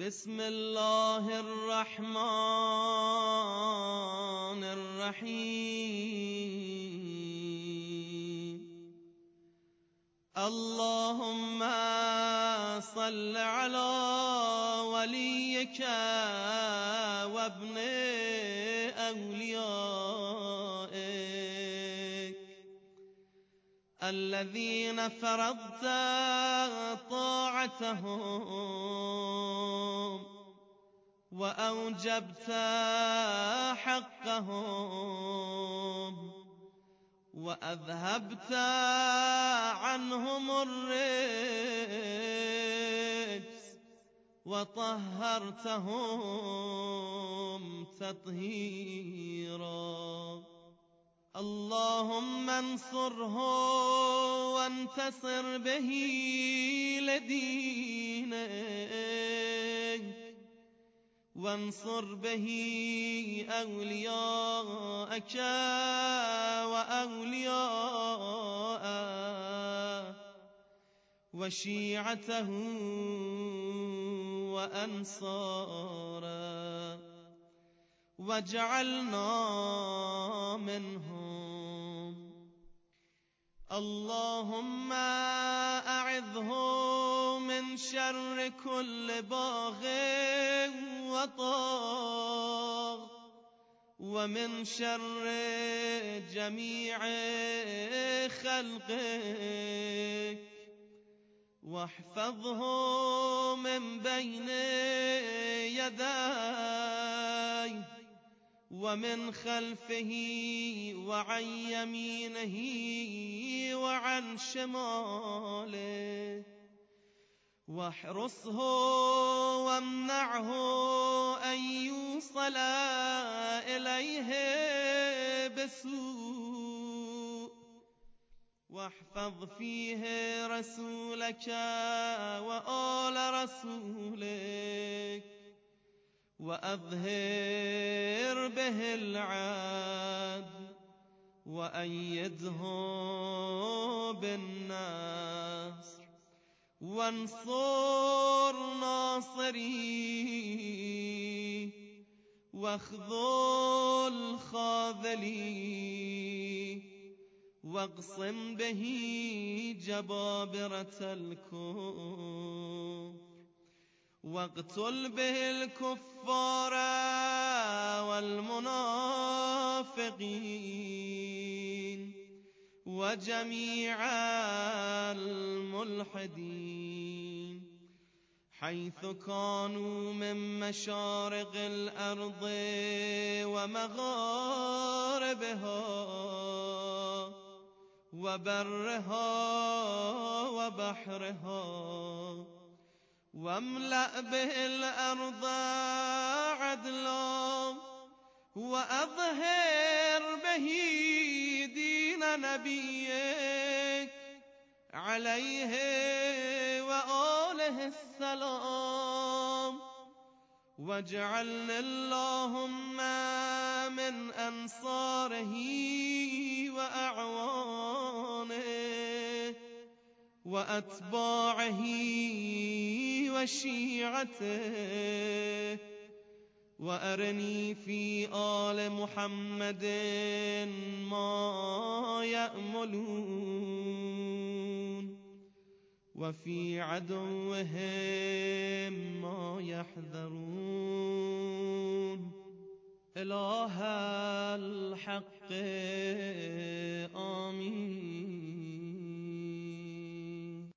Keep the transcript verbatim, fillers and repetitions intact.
بسم الله الرحمن الرحيم اللهم صل على وليك وابن أوليائك الذين فرضت طاعتهم وأوجبت حقهم وأذهبت عنهم الرجس وطهرتهم تطهيرا اللهم انصره وانتصر به لدينك وانصر به أولياءك وأولياءه وشيعته وأنصاره واجعلنا منهم اللهم أعذه من شر كل باغ وطاغ ومن شر جميع خلقك واحفظه من بين يديه ومن خلفه وعن يمينه وعن شماله واحرسه وامنعه أن يوصل إليه بسوء واحفظ فيه رسولك وآل رسولك وأظهر به العدل وأيده بالنصر وانصر ناصريه واخذل خاذليه واقصم به جبابرة الكفر واقتل به الكفار والمنافقين وجميع الملحدين حيث كانوا من مشارق الأرض ومغاربها وبرها وبحرها واملأ به الأرض عدلا وأظهر به دين نبيك عليه وآله السلام واجعلنا اللهم من أنصاره وأعوانه وأتباعه وشيعته وأرني في آل محمد ما يأملون وفي عدوهم ما يحذرون إله الحق